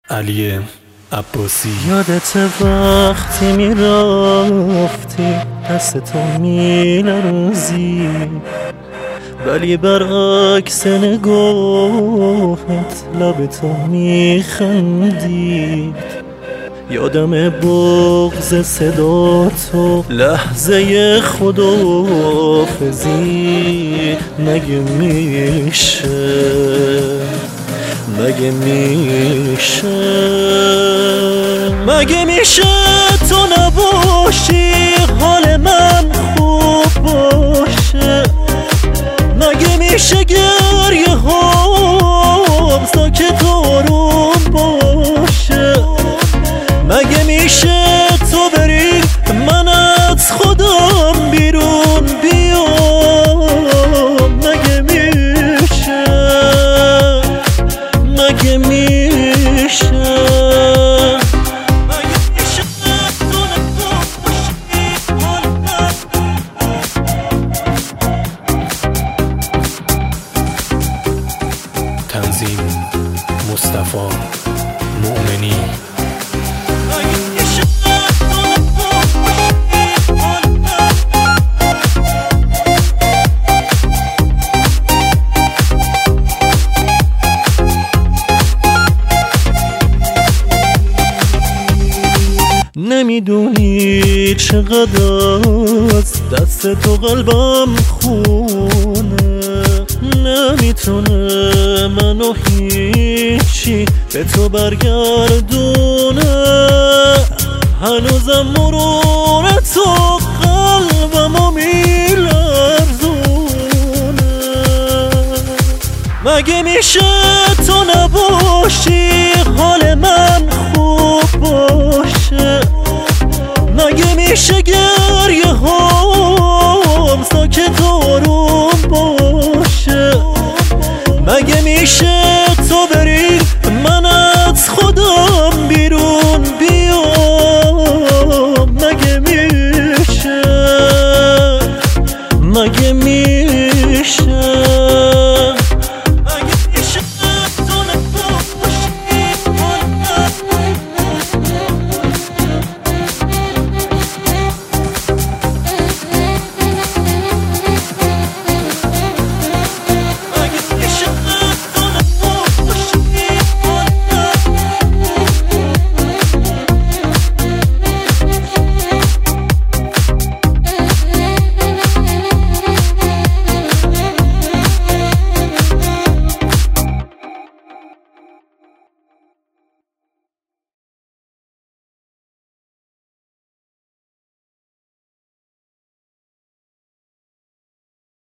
علی عباسی. یادت وقتی میرفتی دست تو میلرزی، ولی برعکس نگاهت لب تو میخندید. یادم بغض صدا تو لحظه خداحافظی. مگه میشه تو نباشی حال من خوب باشه؟ مگه میشه گریه هام ساکت آروم باشه؟ مگه میشه تو بری من از خودم بیرون بیام؟ مگه میشه تنظیم مصطفی مؤمنی. نمیدونی چقدر از دست تو قلبم خونه، نمیتونه منو هیچی به تو برگردونه. هنوزم مرور تو قلبمو میلرزونه. مگه میشه تو نباشی